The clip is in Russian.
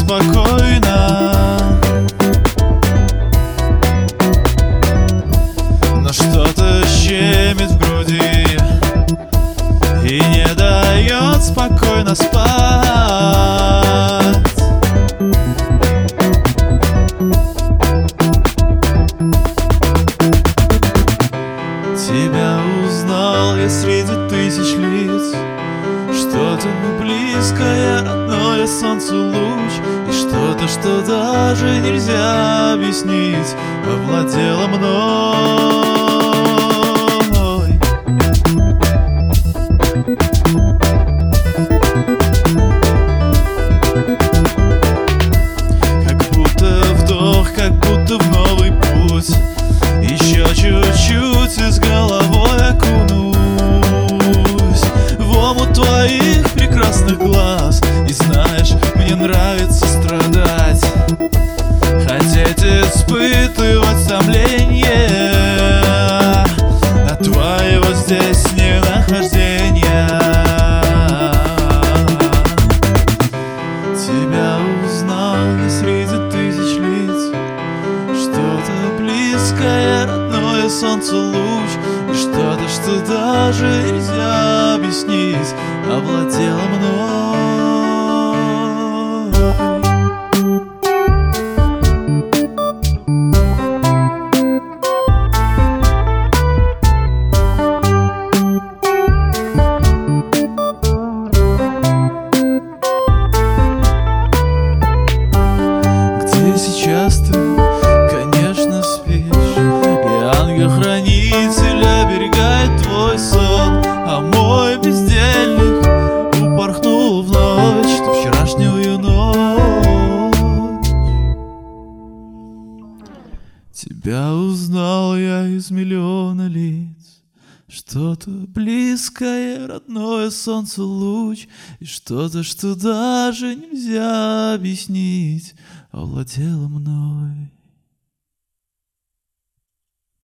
спокойно, но что-то щемит в груди и не дает спокойно спать. Тебя узнал я среди тысяч лиц, что-то близкое, родное солнцу луч, и что-то, что даже нельзя объяснить, овладело мной. Как будто вдох, как будто в новый путь, еще чуть-чуть и с головой окунусь в омут твоих прекрасных глаз. И знаешь, мне нравится страдать, хотеть испытывать томление от твоего здесь ненахождения. Тебя узнал я среди тысяч лиц, что-то близкое, родное солнцу луч, и что-то, что даже нельзя объяснить, овладело мной. Где сейчас ты? Конечно, спишь, и ангел-хранитель оберегает твой сон, а мой бездельник упорхнул в ночь, ту вчерашнюю ночь. Тебя узнал я из миллиона лиц, что-то близкое, родное солнцу луч, и что-то, что даже нельзя объяснить, овладело мной.